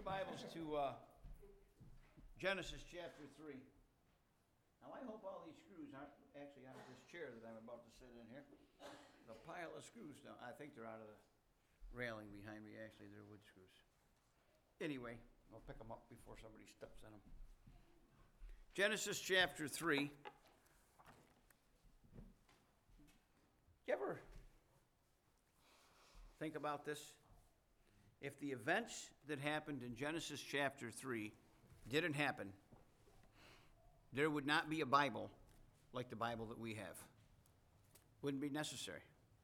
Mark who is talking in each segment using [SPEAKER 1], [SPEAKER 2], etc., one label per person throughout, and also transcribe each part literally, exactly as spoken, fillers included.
[SPEAKER 1] Bibles to uh, Genesis chapter three. Now, I hope all these screws aren't actually out of this chair that I'm about to sit in here. The pile of screws, down, I think they're out of the railing behind me. Actually, they're wood screws. Anyway, I'll pick them up before somebody steps in them. Genesis chapter three. You ever think about this? If the events that happened in Genesis chapter three didn't happen, there would not be a Bible like the Bible that we have. Wouldn't be necessary.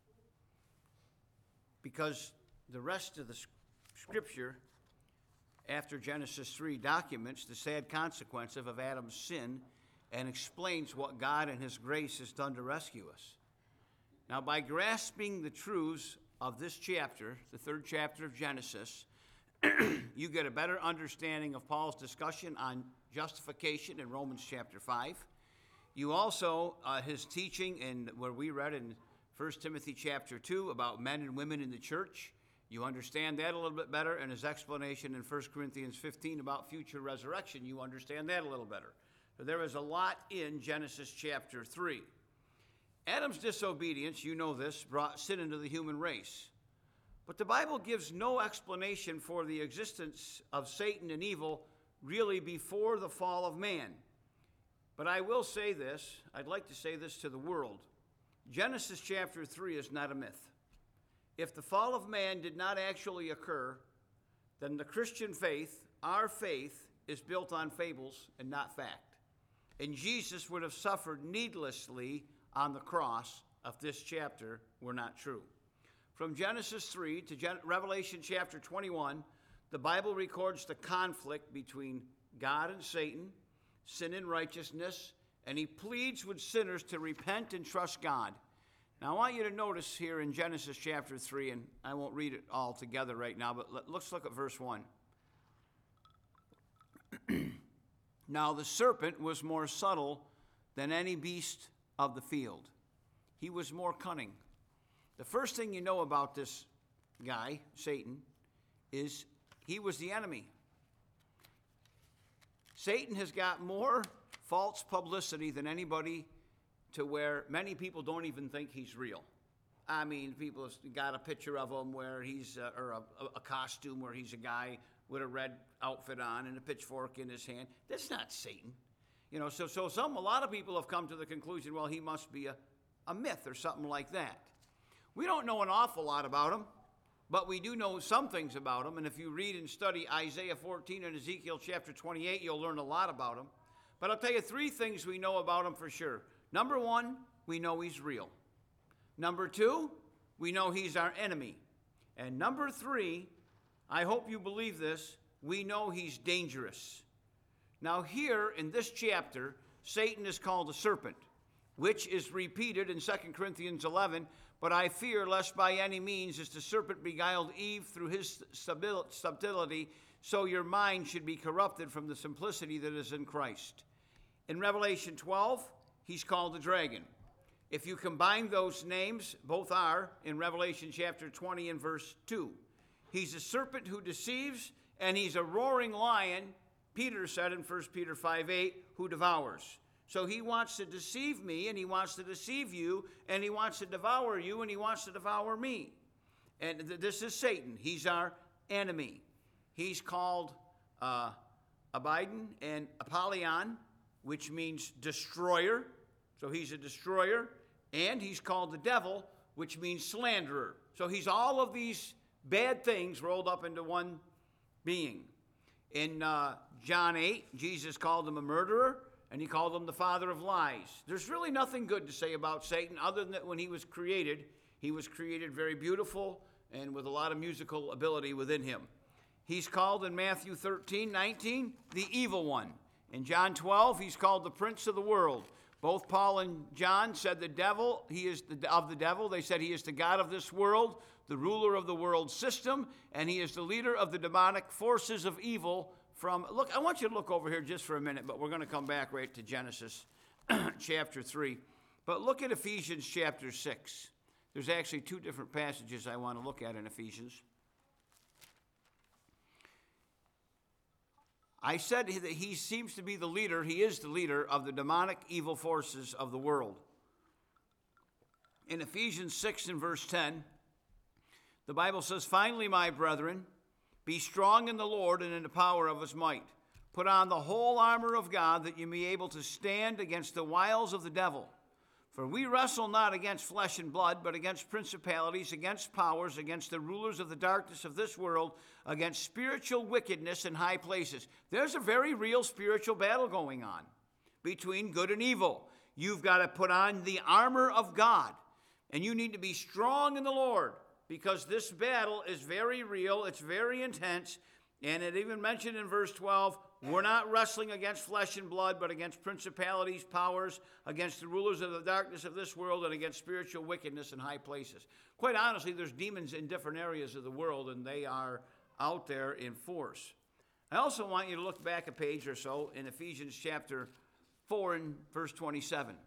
[SPEAKER 1] Because the rest of the scripture after Genesis three documents the sad consequences of Adam's sin and explains what God in his grace has done to rescue us. Now, by grasping the truths of this chapter, the third chapter of Genesis, you get a better understanding of Paul's discussion on justification in Romans chapter five. You also, uh, his teaching in where we read in First Timothy chapter two about men and women in the church. You understand that a little bit better, and his explanation in First Corinthians fifteen about future resurrection. You understand that a little better. So there is a lot in Genesis chapter three. Adam's disobedience, you know this, brought sin into the human race. But the Bible gives no explanation for the existence of Satan and evil really before the fall of man. But I will say this, I'd like to say this to the world. Genesis chapter three is not a myth. If the fall of man did not actually occur, then the Christian faith, our faith, is built on fables and not fact. And Jesus would have suffered needlessly on the cross if this chapter were not true. From Genesis three to Gen- Revelation chapter twenty-one, the Bible records the conflict between God and Satan, sin and righteousness, and he pleads with sinners to repent and trust God. Now, I want you to notice here in Genesis chapter three, and I won't read it all together right now, but let, let's look at verse one. Now, the serpent was more subtle than any beast of the field. He was more cunning. The first thing you know about this guy, Satan, is he was the enemy. Satan has got more false publicity than anybody, to where many people don't even think he's real. I mean, people have got a picture of him where he's, uh, or a, a costume where he's a guy with a red outfit on and a pitchfork in his hand. That's not Satan. You know, so so some a lot of people have come to the conclusion, well, he must be a, a myth or something like that. We don't know an awful lot about him, but we do know some things about him. And if you read and study Isaiah fourteen and Ezekiel chapter twenty-eight, you'll learn a lot about him. But I'll tell you three things we know about him for sure. Number one, we know he's real. Number two, we know he's our enemy. And number three, I hope you believe this, we know he's dangerous. Now here in this chapter, Satan is called a serpent, which is repeated in Second Corinthians eleven, but I fear lest by any means as the serpent beguiled Eve through his subtlety, so your mind should be corrupted from the simplicity that is in Christ. In Revelation twelve, he's called the dragon. If you combine those names, both are in Revelation chapter twenty and verse two. He's a serpent who deceives, and he's a roaring lion, Peter said in First Peter five eight, who devours. So he wants to deceive me, and he wants to deceive you, and he wants to devour you, and he wants to devour me. And th- this is Satan. He's our enemy. He's called uh, Abaddon and Apollyon, which means destroyer. So he's a destroyer. And he's called the devil, which means slanderer. So he's all of these bad things rolled up into one being. In uh, John eight, Jesus called him a murderer, and he called him the father of lies. There's really nothing good to say about Satan other than that when he was created, he was created very beautiful and with a lot of musical ability within him. He's called in Matthew thirteen nineteen, the evil one. In John twelve, he's called the prince of the world. Both Paul and John said the devil, he is the, of the devil. They said he is the god of this world, the ruler of the world system, and he is the leader of the demonic forces of evil from, look, I want you to look over here just for a minute, but we're going to come back right to Genesis chapter three. But look at Ephesians chapter six. There's actually two different passages I want to look at in Ephesians. I said that he seems to be the leader, he is the leader of the demonic evil forces of the world. In Ephesians six and verse ten, the Bible says, "Finally, my brethren, be strong in the Lord and in the power of his might. Put on the whole armor of God, that you may be able to stand against the wiles of the devil. For we wrestle not against flesh and blood, but against principalities, against powers, against the rulers of the darkness of this world, against spiritual wickedness in high places." There's a very real spiritual battle going on between good and evil. You've got to put on the armor of God, and you need to be strong in the Lord, because this battle is very real, it's very intense, and it even mentioned in verse twelve, we're not wrestling against flesh and blood, but against principalities, powers, against the rulers of the darkness of this world, and against spiritual wickedness in high places. Quite honestly, there's demons in different areas of the world, and they are out there in force. I also want you to look back a page or so in Ephesians chapter four and verse twenty-seven.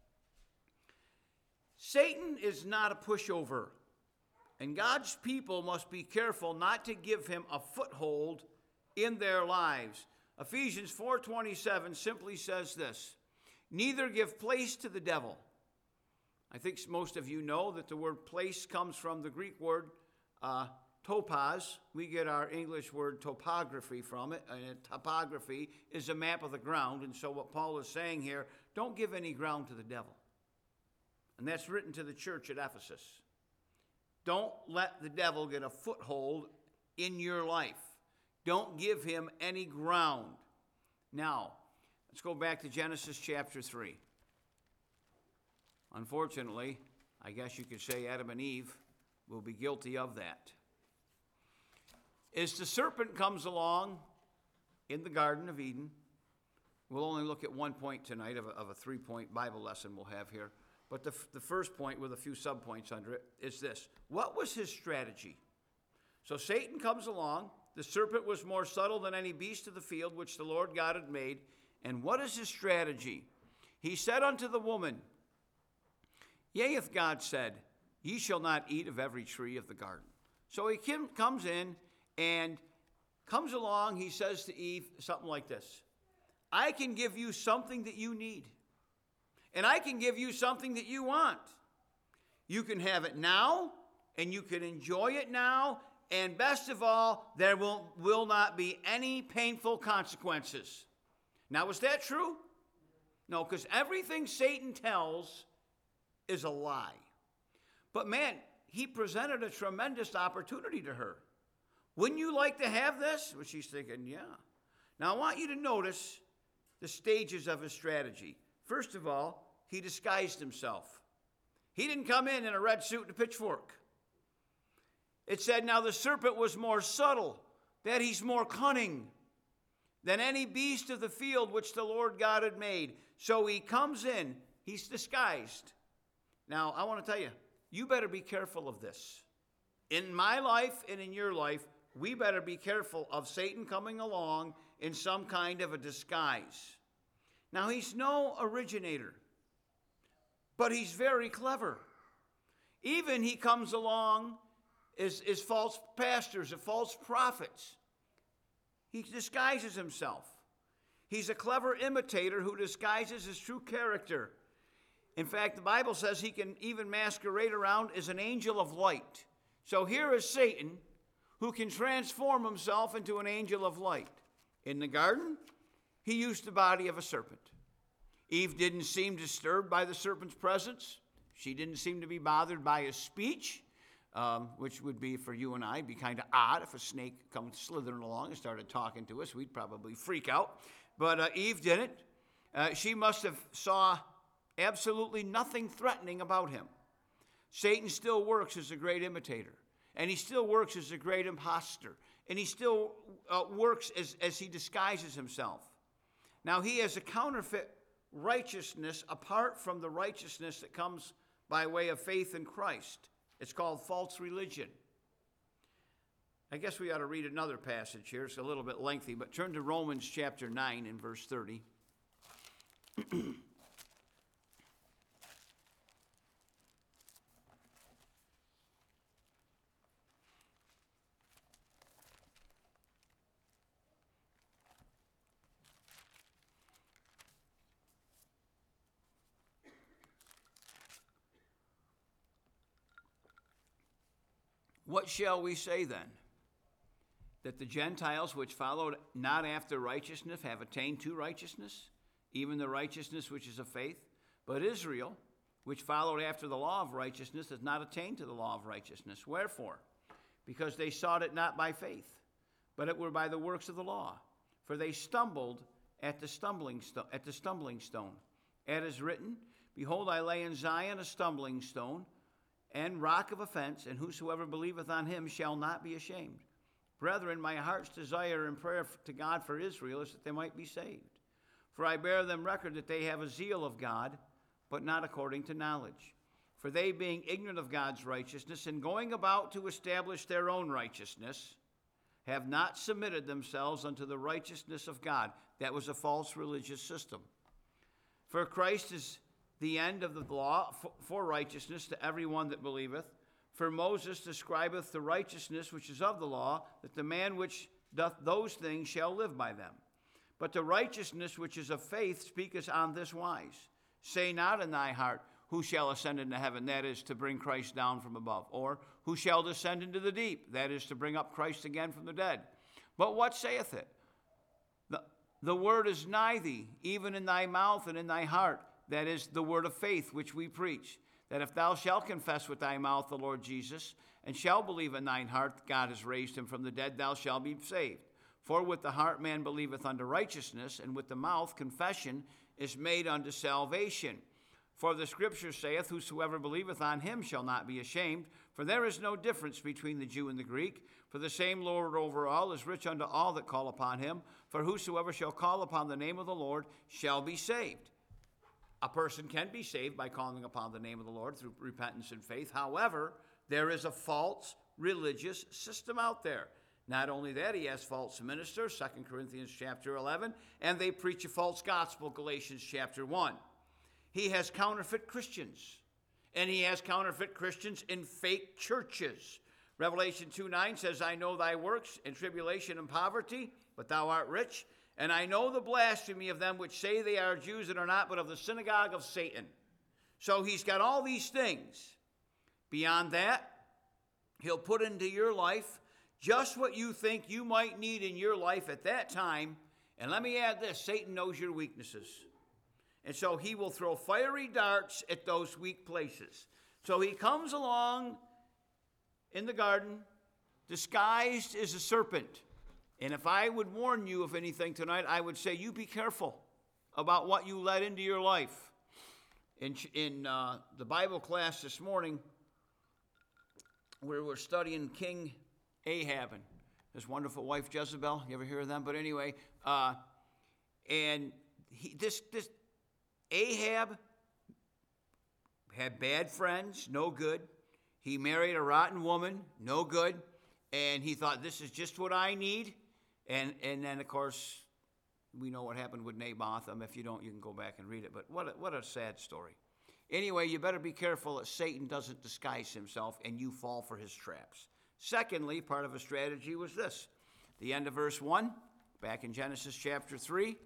[SPEAKER 1] Satan is not a pushover, and God's people must be careful not to give him a foothold in their lives. Ephesians four twenty-seven simply says this: "Neither give place to the devil." I think most of you know that the word place comes from the Greek word uh, topaz. We get our English word topography from it. And topography is a map of the ground. And so what Paul is saying here, don't give any ground to the devil. And that's written to the church at Ephesus. Don't let the devil get a foothold in your life. Don't give him any ground. Now, let's go back to Genesis chapter three. Unfortunately, I guess you could say Adam and Eve will be guilty of that. As the serpent comes along in the Garden of Eden, we'll only look at one point tonight of a, of a three-point Bible lesson we'll have here. But the, the first point with a few subpoints under it is this: what was his strategy? So Satan comes along. The serpent was more subtle than any beast of the field which the Lord God had made. And what is his strategy? He said unto the woman, "Yea, hath God said, ye shall not eat of every tree of the garden." So he comes in and comes along. He says to Eve something like this: I can give you something that you need. And I can give you something that you want. You can have it now, and you can enjoy it now, and best of all, there will, will not be any painful consequences. Now, is that true? No, because everything Satan tells is a lie. But man, he presented a tremendous opportunity to her. Wouldn't you like to have this? Well, she's thinking, yeah. Now, I want you to notice the stages of his strategy. First of all, he disguised himself. He didn't come in in a red suit and a pitchfork. It said, now the serpent was more subtle, that he's more cunning than any beast of the field which the Lord God had made. So he comes in, he's disguised. Now, I want to tell you, you better be careful of this. In my life and in your life, we better be careful of Satan coming along in some kind of a disguise. Now, he's no originator, but he's very clever. Even he comes along as, as false pastors, as false prophets. He disguises himself. He's a clever imitator who disguises his true character. In fact, the Bible says he can even masquerade around as an angel of light. So here is Satan, who can transform himself into an angel of light. In the garden, he used the body of a serpent. Eve didn't seem disturbed by the serpent's presence. She didn't seem to be bothered by his speech, um, which would be, for you and I, be kind of odd if a snake comes slithering along and started talking to us. We'd probably freak out. But uh, Eve didn't. Uh, she must have saw absolutely nothing threatening about him. Satan still works as a great imitator, and he still works as a great imposter, and he still uh, works as, as he disguises himself. Now, he has a counterfeit righteousness apart from the righteousness that comes by way of faith in Christ. It's called false religion. I guess we ought to read another passage here. It's a little bit lengthy, but turn to Romans chapter nine and verse thirty. What shall we say then? That the Gentiles which followed not after righteousness have attained to righteousness, even the righteousness which is of faith? But Israel, which followed after the law of righteousness, has not attained to the law of righteousness. Wherefore? Because they sought it not by faith, but it were by the works of the law. For they stumbled at the stumbling stone, at the stumbling stone. As is written, Behold, I lay in Zion a stumbling stone, and rock of offense, and whosoever believeth on him shall not be ashamed. Brethren, my heart's desire and prayer to God for Israel is that they might be saved. For I bear them record that they have a zeal of God, but not according to knowledge. For they, being ignorant of God's righteousness, and going about to establish their own righteousness, have not submitted themselves unto the righteousness of God. That was a false religious system. For Christ is the end of the law for righteousness to every one that believeth. For Moses describeth the righteousness which is of the law, that the man which doth those things shall live by them. But the righteousness which is of faith speaketh on this wise. Say not in thy heart, Who shall ascend into heaven? That is, to bring Christ down from above. Or, Who shall descend into the deep? That is, to bring up Christ again from the dead. But what saith it? The, the word is nigh thee, even in thy mouth and in thy heart. That is, the word of faith which we preach. That if thou shalt confess with thy mouth the Lord Jesus, and shalt believe in thine heart that God has raised him from the dead, thou shalt be saved. For with the heart man believeth unto righteousness, and with the mouth confession is made unto salvation. For the Scripture saith, Whosoever believeth on him shall not be ashamed. For there is no difference between the Jew and the Greek. For the same Lord over all is rich unto all that call upon him. For whosoever shall call upon the name of the Lord shall be saved. A person can be saved by calling upon the name of the Lord through repentance and faith. However, there is a false religious system out there. Not only that, he has false ministers, Second Corinthians chapter eleven, and they preach a false gospel, Galatians chapter one. He has counterfeit Christians, and he has counterfeit Christians in fake churches. Revelation two nine says, I know thy works in tribulation and poverty, but thou art rich. And I know the blasphemy of them which say they are Jews and are not, but of the synagogue of Satan. So he's got all these things. Beyond that, he'll put into your life just what you think you might need in your life at that time. And let me add this, Satan knows your weaknesses. And so he will throw fiery darts at those weak places. So he comes along in the garden, disguised as a serpent. And if I would warn you of anything tonight, I would say you be careful about what you let into your life. In, in uh, the Bible class this morning, we were studying King Ahab and his wonderful wife Jezebel. You ever hear of them? But anyway, uh, and he, this this Ahab had bad friends, no good. He married a rotten woman, no good. And he thought, this is just what I need. And and then, of course, we know what happened with Naboth. Um, if you don't, you can go back and read it. But what a, what a sad story. Anyway, you better be careful that Satan doesn't disguise himself and you fall for his traps. Secondly, part of a strategy was this. The end of verse one, back in Genesis chapter three.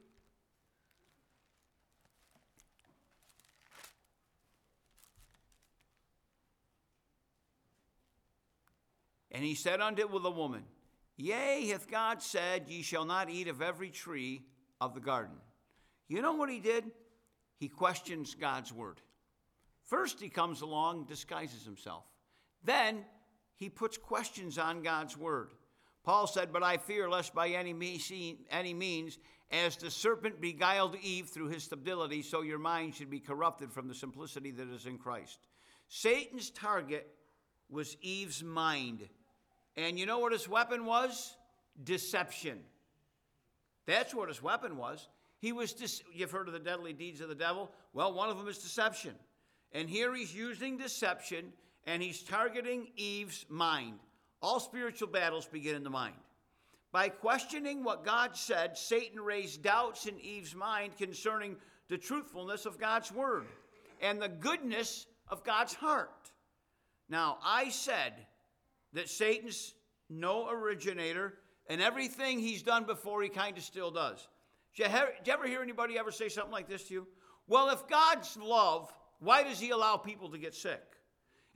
[SPEAKER 1] And he said unto the woman, Yea, hath God said, Ye shall not eat of every tree of the garden. You know what he did? He questions God's word. First he comes along, disguises himself. Then he puts questions on God's word. Paul said, But I fear lest by any means, as the serpent beguiled Eve through his stability, so your mind should be corrupted from the simplicity that is in Christ. Satan's target was Eve's mind. And you know what his weapon was? Deception. That's what his weapon was. He was, de- you've heard of the deadly deeds of the devil? Well, one of them is deception. And here he's using deception, and he's targeting Eve's mind. All spiritual battles begin in the mind. By questioning what God said, Satan raised doubts in Eve's mind concerning the truthfulness of God's word and the goodness of God's heart. Now, I said that Satan's no originator, and everything he's done before he kind of still does. Did you, ever, did you ever hear anybody ever say something like this to you? Well, if God's love, why does he allow people to get sick?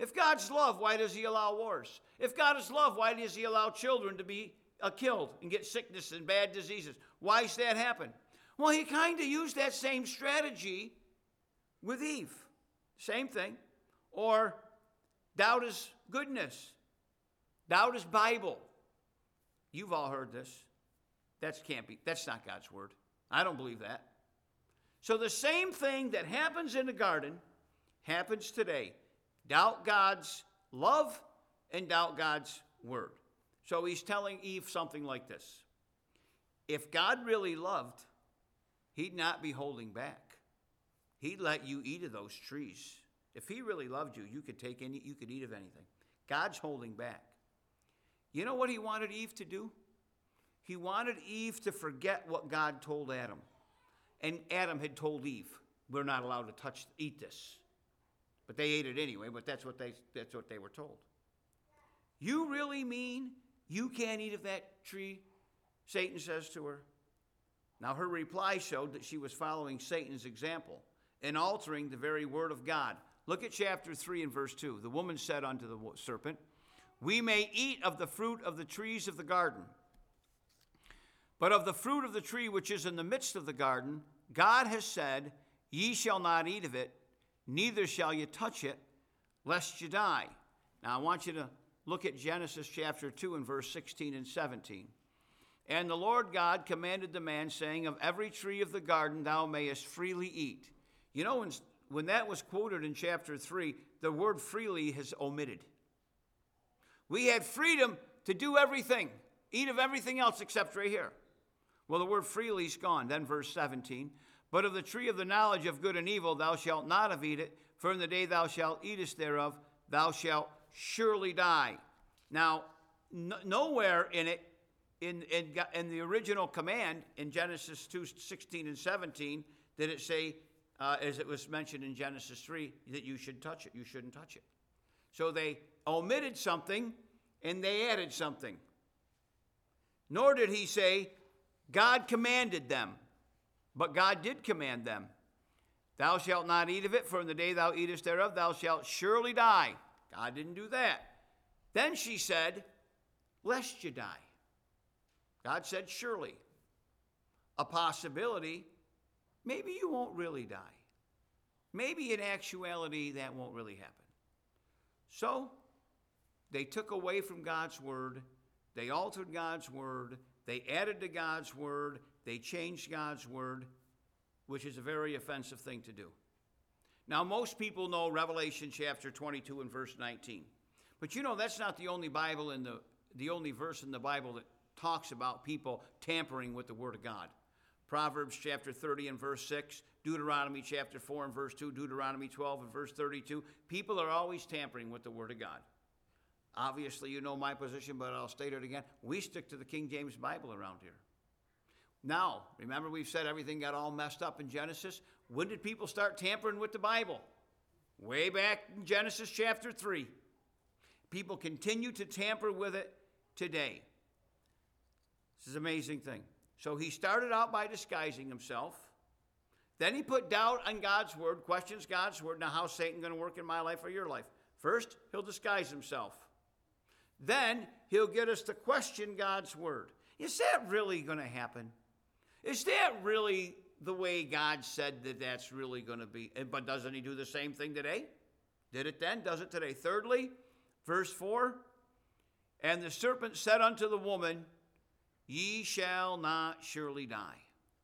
[SPEAKER 1] If God's love, why does he allow wars? If God is love, why does he allow children to be uh, killed and get sickness and bad diseases? Why does that happen? Well, he kind of used that same strategy with Eve. Same thing. Or doubt his goodness. Doubt his Bible. You've all heard this. That can't be, that's not God's word. I don't believe that. So the same thing that happens in the garden happens today. Doubt God's love and doubt God's word. So he's telling Eve something like this. If God really loved, he'd not be holding back. He'd let you eat of those trees. If he really loved you, you could take any, you could eat of anything. God's holding back. You know what he wanted Eve to do? He wanted Eve to forget what God told Adam. And Adam had told Eve, we're not allowed to touch, eat this. But they ate it anyway, but that's what they, that's what they were told. You really mean you can't eat of that tree? Satan says to her. Now her reply showed that she was following Satan's example and altering the very word of God. Look at chapter three and verse two. The woman said unto the serpent, we may eat of the fruit of the trees of the garden. But of the fruit of the tree which is in the midst of the garden, God has said, ye shall not eat of it, neither shall you touch it, lest you die. Now I want you to look at Genesis chapter two and verse sixteen and seventeen. And the Lord God commanded the man, saying, of every tree of the garden thou mayest freely eat. You know, when, when that was quoted in chapter three, the word freely is omitted. We had freedom to do everything, eat of everything else except right here. Well, the word freely is gone. Then verse seventeen, but of the tree of the knowledge of good and evil thou shalt not have eat it, for in the day thou shalt eatest thereof, thou shalt surely die. Now, n- nowhere in it, in, in, in the original command in Genesis two, sixteen and seventeen, did it say, uh, as it was mentioned in Genesis three, that you should touch it. You shouldn't touch it. So they omitted something and they added something. Nor did he say, God commanded them. But God did command them. Thou shalt not eat of it, for in the day thou eatest thereof, thou shalt surely die. God didn't do that. Then she said, lest you die. God said, surely. A possibility, maybe you won't really die. Maybe in actuality that won't really happen. So, they took away from God's word. They altered God's word. They added to God's word. They changed God's word, which is a very offensive thing to do. Now, most people know Revelation chapter twenty-two and verse nineteen. But you know, that's not the only Bible in the, the only verse in the Bible that talks about people tampering with the word of God. Proverbs chapter thirty and verse six, Deuteronomy chapter four and verse two, Deuteronomy twelve and verse thirty-two. People are always tampering with the word of God. Obviously, you know my position, but I'll state it again. We stick to the King James Bible around here. Now, remember we've said everything got all messed up in Genesis? When did people start tampering with the Bible? Way back in Genesis chapter three. People continue to tamper with it today. This is an amazing thing. So he started out by disguising himself. Then he put doubt on God's word, questions God's word. Now, how's Satan going to work in my life or your life? First, he'll disguise himself. Then he'll get us to question God's word. Is that really going to happen? Is that really the way God said that that's really going to be? But doesn't he do the same thing today? Did it then? Does it today? Thirdly, verse four, and the serpent said unto the woman, ye shall not surely die.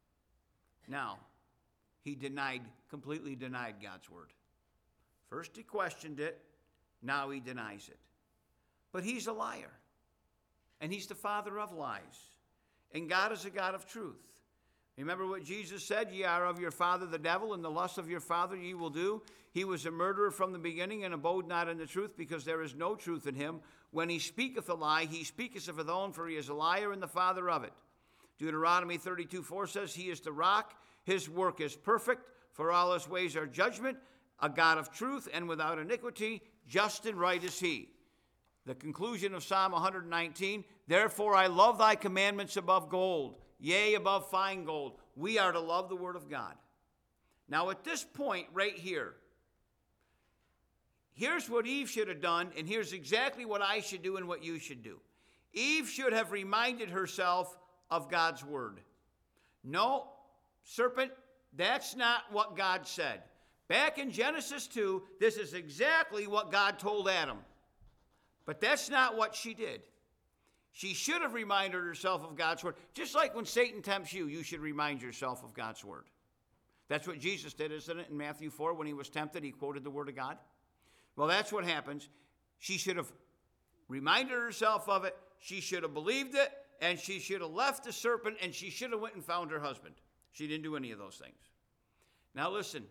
[SPEAKER 1] Now, he denied, completely denied God's word. First he questioned it, now he denies it. But he's a liar, and he's the father of lies, and God is a God of truth. Remember what Jesus said, ye are of your father the devil, and the lust of your father ye will do. He was a murderer from the beginning, and abode not in the truth, because there is no truth in him. When he speaketh a lie, he speaketh of his own, for he is a liar and the father of it. Deuteronomy thirty-two four says, he is the rock, his work is perfect, for all his ways are judgment, a God of truth, and without iniquity, just and right is he. The conclusion of Psalm one nineteen, therefore I love thy commandments above gold, yea, above fine gold. We are to love the word of God. Now at this point right here, here's what Eve should have done, and here's exactly what I should do and what you should do. Eve should have reminded herself of God's word. No, serpent, that's not what God said. Back in Genesis two, this is exactly what God told Adam. But that's not what she did. She should have reminded herself of God's word. Just like when Satan tempts you, you should remind yourself of God's word. That's what Jesus did, isn't it? In Matthew four, when he was tempted, he quoted the word of God. Well, that's what happens. She should have reminded herself of it. She should have believed it, and she should have left the serpent, and she should have went and found her husband. She didn't do any of those things. Now listen,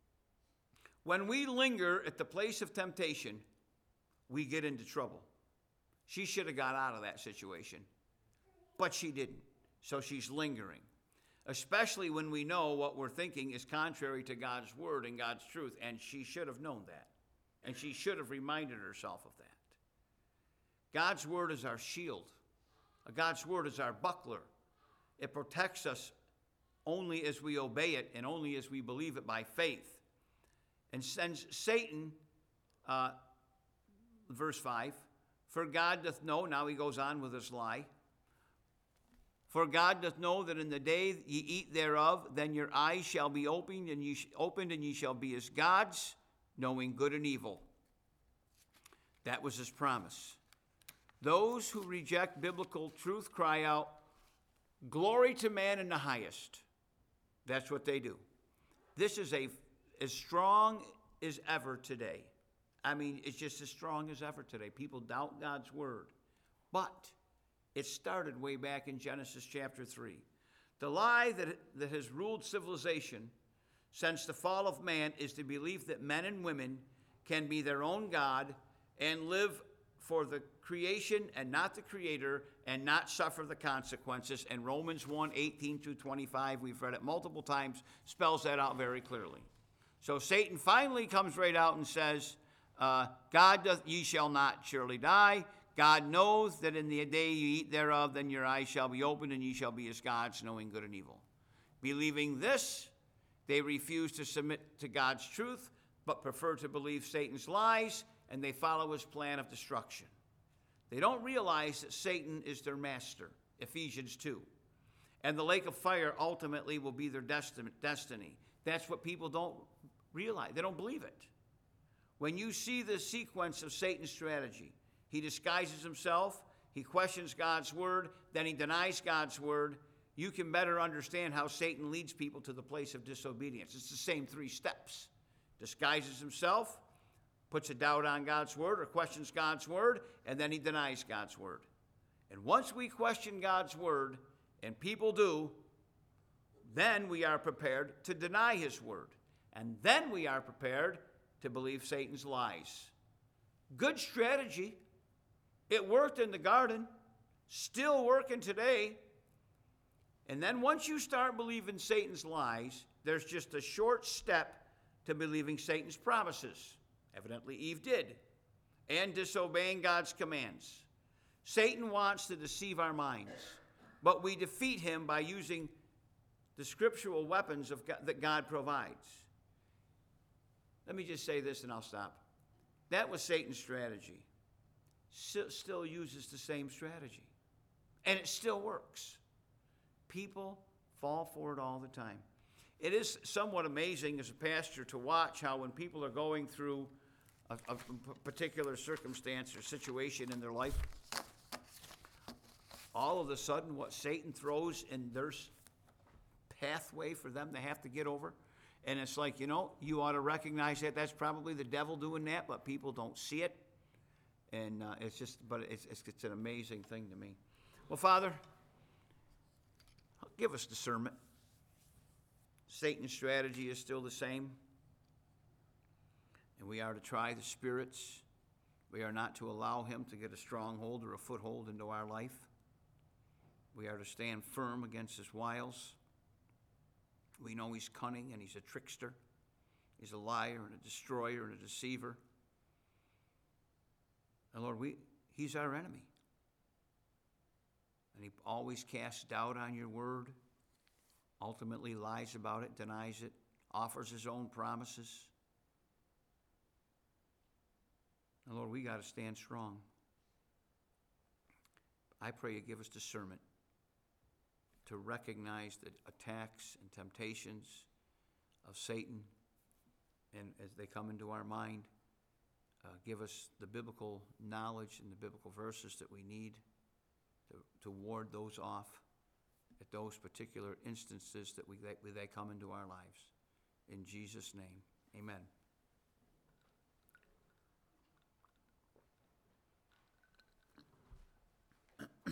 [SPEAKER 1] when we linger at the place of temptation, we get into trouble. She should have got out of that situation, but she didn't. So she's lingering, especially when we know what we're thinking is contrary to God's word and God's truth, and she should have known that, and she should have reminded herself of that. God's word is our shield. God's word is our buckler. It protects us only as we obey it and only as we believe it by faith. And sends Satan, uh, verse five, for God doth know, now he goes on with his lie, for God doth know that in the day ye eat thereof, then your eyes shall be opened, and ye sh- opened, and ye shall be as gods, knowing good and evil. That was his promise. Those who reject biblical truth cry out, glory to man in the highest. That's what they do. This is a as strong as ever today. I mean, it's just as strong as ever today. People doubt God's word. But it started way back in Genesis chapter three. The lie that, that has ruled civilization since the fall of man is the belief that men and women can be their own God and live for the creation and not the creator and not suffer the consequences. And Romans one, eighteen through twenty-five, we've read it multiple times, spells that out very clearly. So Satan finally comes right out and says, uh, God doth, ye shall not surely die. God knows that in the day you eat thereof, then your eyes shall be opened, and ye shall be as gods, knowing good and evil. Believing this, they refuse to submit to God's truth, but prefer to believe Satan's lies, and they follow his plan of destruction. They don't realize that Satan is their master, Ephesians two. And the lake of fire ultimately will be their destiny. That's what people don't realize. They don't believe it. When you see the sequence of Satan's strategy, he disguises himself, he questions God's word, then he denies God's word, you can better understand how Satan leads people to the place of disobedience. It's the same three steps. Disguises himself, puts a doubt on God's word or questions God's word, and then he denies God's word. And once we question God's word, and people do, then we are prepared to deny his word. And then we are prepared to believe Satan's lies. Good strategy. It worked in the garden, still working today. And then once you start believing Satan's lies, there's just a short step to believing Satan's promises. Evidently Eve did. And disobeying God's commands. Satan wants to deceive our minds, but we defeat him by using the scriptural weapons of God, that God provides. Let me just say this and I'll stop. That was Satan's strategy. S- still uses the same strategy. And it still works. People fall for it all the time. It is somewhat amazing as a pastor to watch how when people are going through a, a particular circumstance or situation in their life, all of a sudden what Satan throws in their pathway for them to have to get over, and it's like, you know, you ought to recognize that that's probably the devil doing that, but people don't see it. And uh, it's just, but it's, it's, it's an amazing thing to me. Well, Father, give us discernment. Satan's strategy is still the same. And we are to try the spirits. We are not to allow him to get a stronghold or a foothold into our life. We are to stand firm against his wiles. We know he's cunning and he's a trickster. He's a liar and a destroyer and a deceiver. And Lord, we, he's our enemy. And he always casts doubt on your word, ultimately lies about it, denies it, offers his own promises. And Lord, we got to stand strong. I pray you give us discernment to recognize the attacks and temptations of Satan, and as they come into our mind, uh, give us the biblical knowledge and the biblical verses that we need to, to ward those off at those particular instances that we, that they come into our lives. In Jesus' name, amen.